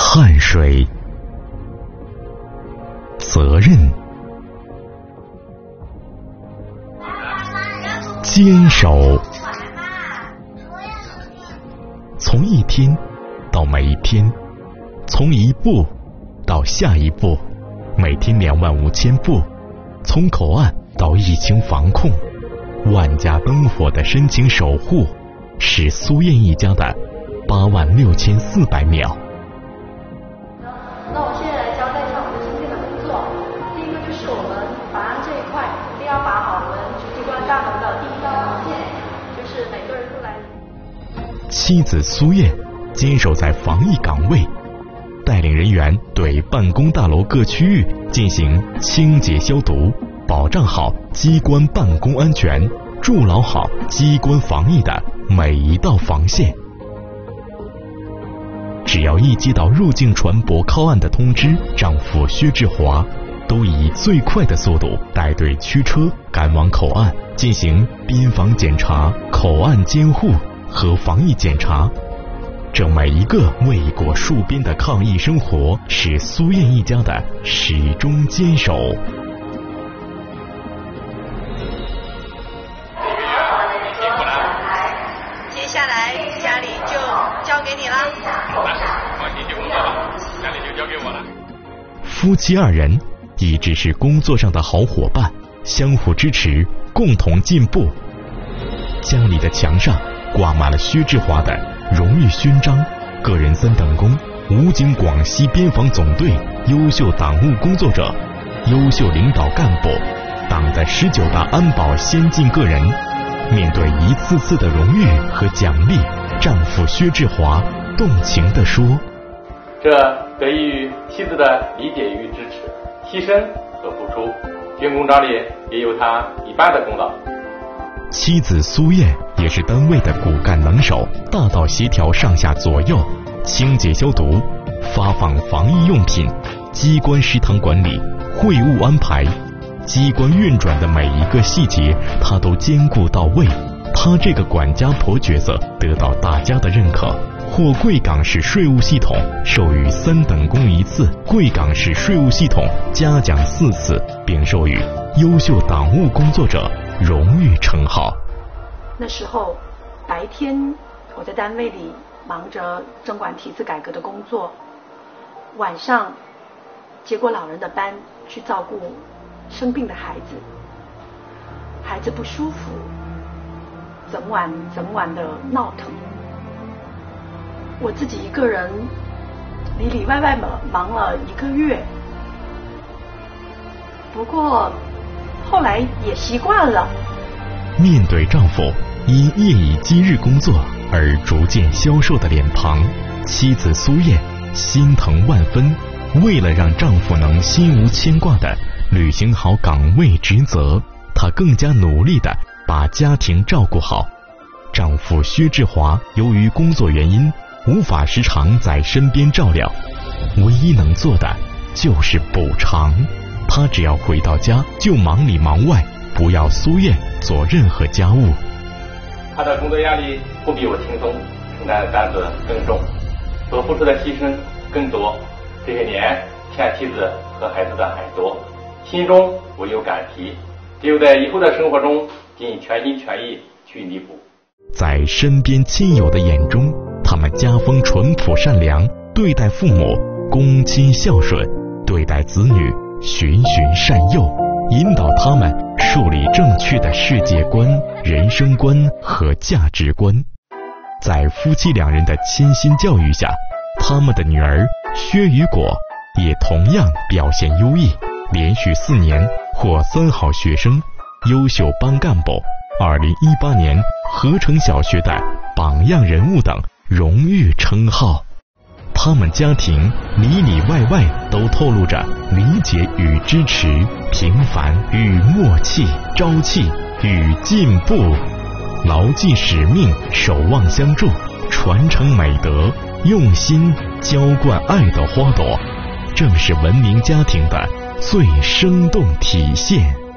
汗水、责任、坚守，从一天到每一天，从一步到下一步，每天25000步，从口岸到疫情防控，万家灯火的深情守护，是苏燕一家的86400秒。 那我现在来交代一下我们今天的工作。第一个就是我们法案这一块，一定要把好我们主机关大门的第一道防线，就是每个人都来。 妻子苏燕坚守在防疫岗位，带领人员对办公大楼各区域进行清洁消毒，保障好机关办公安全，筑牢好机关防疫的每一道防线。只要一接到入境船舶靠岸的通知，丈夫薛志华都以最快的速度带队驱车赶往口岸，进行边防检查、口岸监护和防疫检查。这每一个为国戍边的抗疫生活，是苏燕一家的始终坚守。 接下来家里就交给你了。 好的，放心去工作吧，家里就交给我了。 夫妻二人一直是工作上的好伙伴，相互支持，共同进步。家里的墙上挂满了薛志华的荣誉勋章、个人3等功、武警广西边防总队优秀党务工作者、优秀领导干部、党的19大安保先进个人。面对一次次的荣誉和奖励，丈夫薛志华动情地说： 这得益于妻子的理解与支持、牺牲和付出，军功章里也有他一半的功劳。 妻子苏燕也是单位的骨干能手，大到协调上下左右、清洁消毒、发放防疫用品、机关食堂管理、会务安排，机关运转的每一个细节她都兼顾到位。她这个管家婆角色得到大家的认可，获贵港市税务系统授予3等功1次，贵港市税务系统嘉奖4次，并授予优秀党务工作者荣誉称号。 那时候白天我在单位里忙着征管体制改革的工作，晚上接过老人的班去照顾生病的孩子，孩子不舒服，整晚的闹腾，我自己一个人里里外外忙了1个月，不过后来也习惯了。 面对丈夫因夜以继日工作而逐渐消瘦的脸庞，妻子苏燕心疼万分。为了让丈夫能心无牵挂地履行好岗位职责，她更加努力地把家庭照顾好。丈夫薛志华由于工作原因无法时常在身边照料，唯一能做的就是补偿。他只要回到家就忙里忙外，不要苏燕做任何家务。 他的工作压力不比我轻松，承担的担子更重，所付出的牺牲更多。这些年欠妻子和孩子的还多，心中唯有感激，只有在以后的生活中尽全心全意去弥补。 在身边亲友的眼中，他们家风淳朴善良，对待父母恭亲孝顺，对待子女循循善诱，引导他们树立正确的世界观、人生观和价值观。在夫妻2人的倾心教育下，他们的女儿薛雨果也同样表现优异，连续4年获3好学生、优秀班干部、2018年合成小学的榜样人物等荣誉称号。他们家庭里里外外都透露着理解与支持，平凡与默契，朝气与进步，牢记使命，守望相助，传承美德，用心浇灌爱的花朵，正是文明家庭的最生动体现。